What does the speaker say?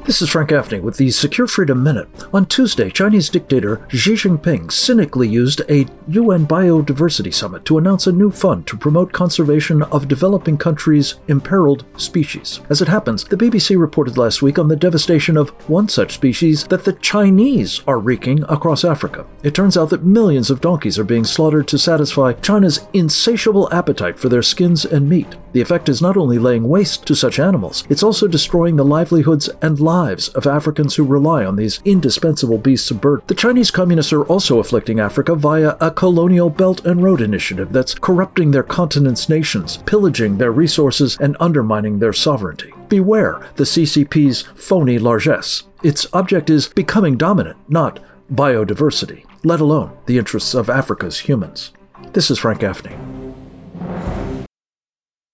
This is Frank Gaffney with the Secure Freedom Minute. On Tuesday, Chinese dictator Xi Jinping cynically used a UN Biodiversity Summit to announce a new fund to promote conservation of developing countries' imperiled species. As it happens, the BBC reported last week on the devastation of one such species that the Chinese are wreaking across Africa. It turns out that millions of donkeys are being slaughtered to satisfy China's insatiable appetite for their skins and meat. The effect is not only laying waste to such animals, it's also destroying the livelihoods and lives of Africans who rely on these indispensable beasts of burden. The Chinese communists are also afflicting Africa via a colonial Belt and Road initiative that's corrupting their continent's nations, pillaging their resources, and undermining their sovereignty. Beware the CCP's phony largesse. Its object is becoming dominant, not biodiversity, let alone the interests of Africa's humans. This is Frank Gaffney.